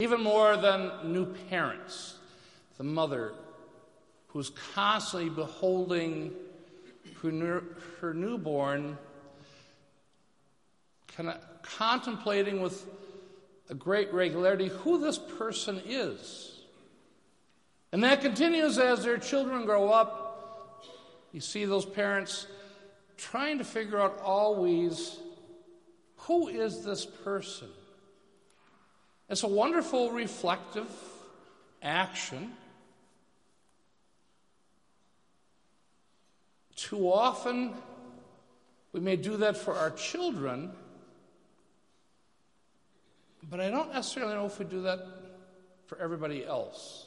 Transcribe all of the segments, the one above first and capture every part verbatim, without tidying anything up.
Even more than new parents, the mother who's constantly beholding her, new, her newborn, kind of contemplating with a great regularity who this person is. And that continues as their children grow up. You see those parents trying to figure out always, who is this person? It's a wonderful reflective action. Too often, we may do that for our children, but I don't necessarily know if we do that for everybody else.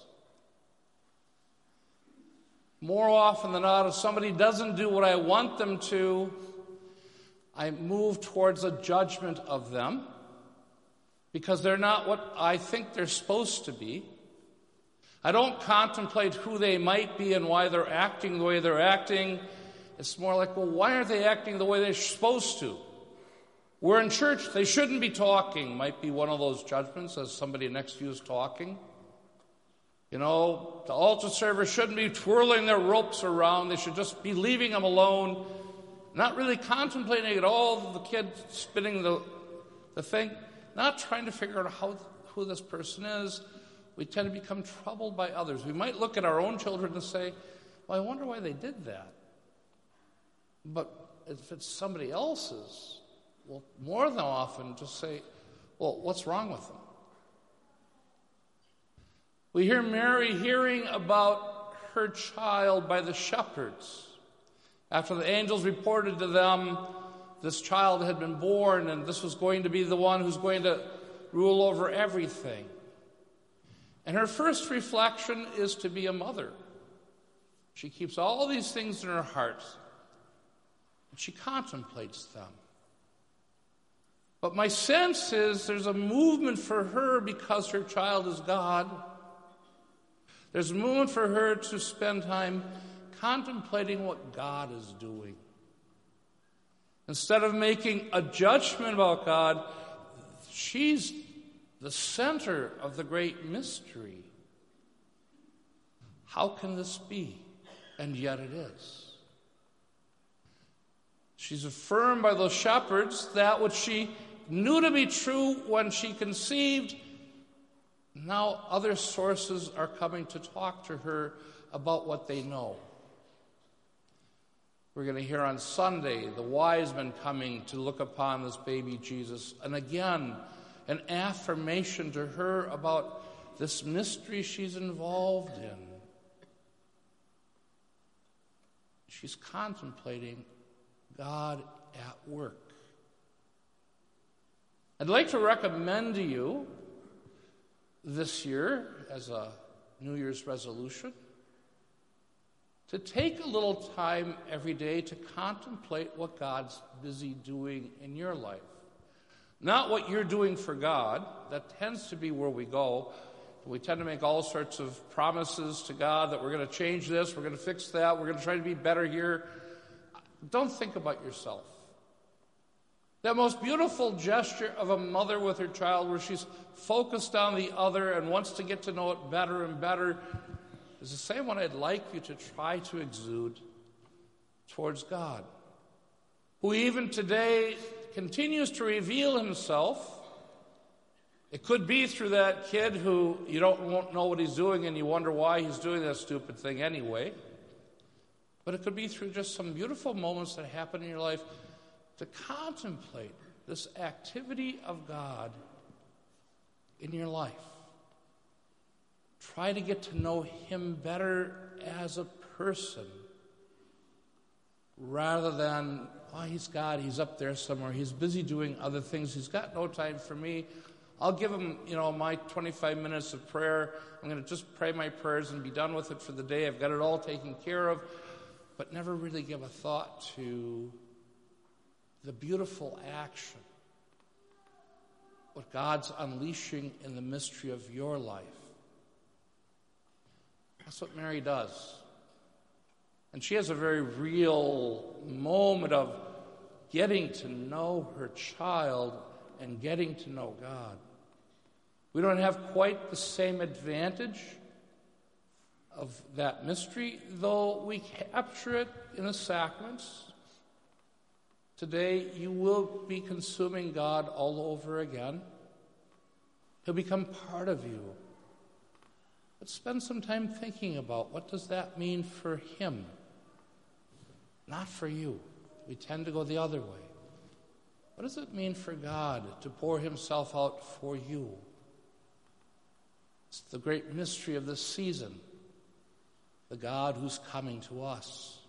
More often than not, if somebody doesn't do what I want them to, I move towards a judgment of them because they're not what I think they're supposed to be. I don't contemplate who they might be and why they're acting the way they're acting. It's more like, well, why aren't they acting the way they're supposed to? We're in church, they shouldn't be talking, might be one of those judgments as somebody next to you is talking. You know, the altar servers shouldn't be twirling their ropes around. They should just be leaving them alone, not really contemplating at all the kid spinning the, the thing, not trying to figure out how who this person is. We tend to become troubled by others. We might look at our own children and say, well, I wonder why they did that. But if it's somebody else's, well, more than often just say, well, what's wrong with them? We hear Mary hearing about her child by the shepherds. After the angels reported to them this child had been born and this was going to be the one who's going to rule over everything. And her first reflection is to be a mother. She keeps all these things in her heart, and she contemplates them. But my sense is there's a movement for her because her child is God. There's a movement for her to spend time contemplating what God is doing. Instead of making a judgment about God, she's the center of the great mystery. How can this be? And yet it is. She's affirmed by those shepherds that which she knew to be true when she conceived. Now other sources are coming to talk to her about what they know. We're going to hear on Sunday the wise men coming to look upon this baby Jesus. And again, an affirmation to her about this mystery she's involved in. She's contemplating God at work. I'd like to recommend to you this year, as a New Year's resolution, to take a little time every day to contemplate what God's busy doing in your life. Not what you're doing for God. That tends to be where we go. We tend to make all sorts of promises to God that we're going to change this, we're going to fix that, we're going to try to be better here. Don't think about yourself. That most beautiful gesture of a mother with her child where she's focused on the other and wants to get to know it better and better is the same one I'd like you to try to exude towards God, who even today continues to reveal himself. It could be through that kid who you don't won't know what he's doing and you wonder why he's doing that stupid thing anyway. But it could be through just some beautiful moments that happen in your life to contemplate this activity of God in your life. Try to get to know him better as a person rather than, oh, he's God, he's up there somewhere, he's busy doing other things, he's got no time for me. I'll give him, you know, my twenty-five minutes of prayer. I'm going to just pray my prayers and be done with it for the day. I've got it all taken care of, but never really give a thought to the beautiful action, what God's unleashing in the mystery of your life. That's what Mary does. And she has a very real moment of getting to know her child and getting to know God. We don't have quite the same advantage of that mystery, though we capture it in the sacraments. Today, you will be consuming God all over again. He'll become part of you. But spend some time thinking about what does that mean for him, not for you. We tend to go the other way. What does it mean for God to pour himself out for you? It's the great mystery of this season, the God who's coming to us.